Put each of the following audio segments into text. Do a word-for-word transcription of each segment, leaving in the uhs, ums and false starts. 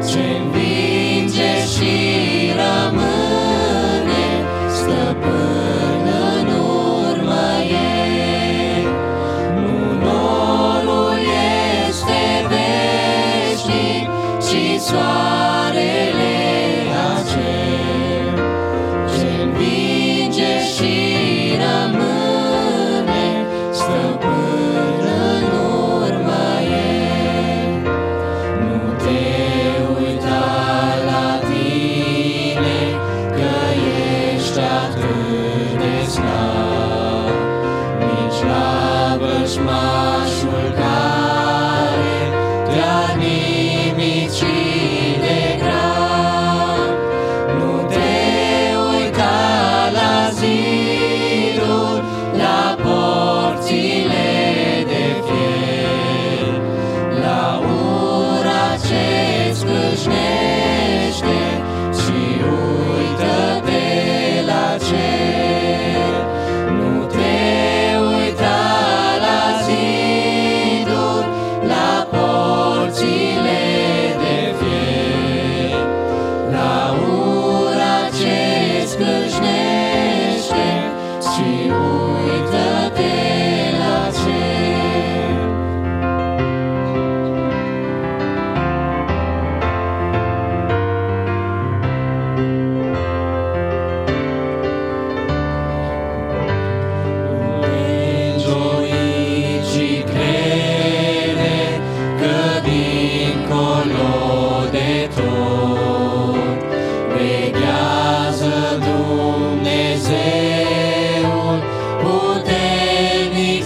ce învinge și rămâne stăpân în urmă ei. Nu norul este veșnic, ci soarele acel, ce învinge și rămâne stăpân în urmă ei. Nu te uita la tine, că ești atât de slab, nici la vrăjmașul care te-a nimicit de grab. Nu te uita la ziduri, la porțile de fier, la ura ce-ți scrâșnește și uită-te la cer. Nu te uita la ziduri, la porțile de fier, la ura ce-ți scrâșnește și uită-te la cer. Înjoiți crede că dincolo de tot veghează Dumnezeul puternic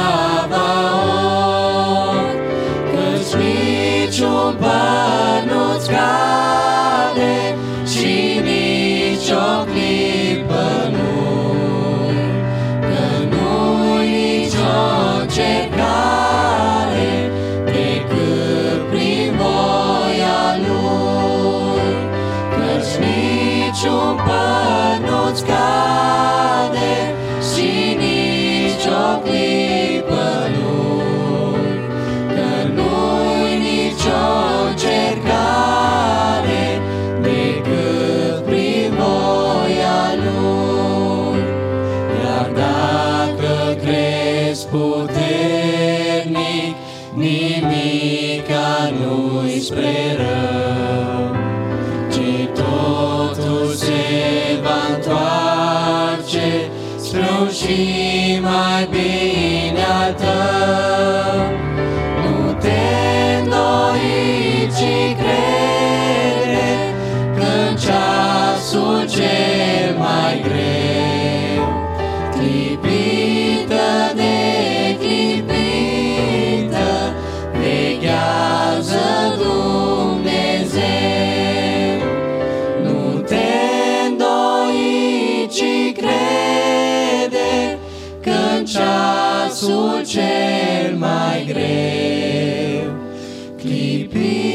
Savaot, căci niciun păr nu-ți cade și nici o clipă nu-i, că nu-i nicio încercare decât prin voia Lui, căci niciun păr nu-ți cade și nici o clipă nu-i, că nu-i nicio încercare decât prin voia Lui. Iar dacă crezi puternic, nimica nu-i spre rău, ci totul se va întoarce spre un și mai bine al tău. Nu te îndoi, ci crede că în ceasul cel mai greu, clipită de clipită, veghează Dumnezeu. Nu te îndoi, ci crede că în ceasul cel mai greu, clipită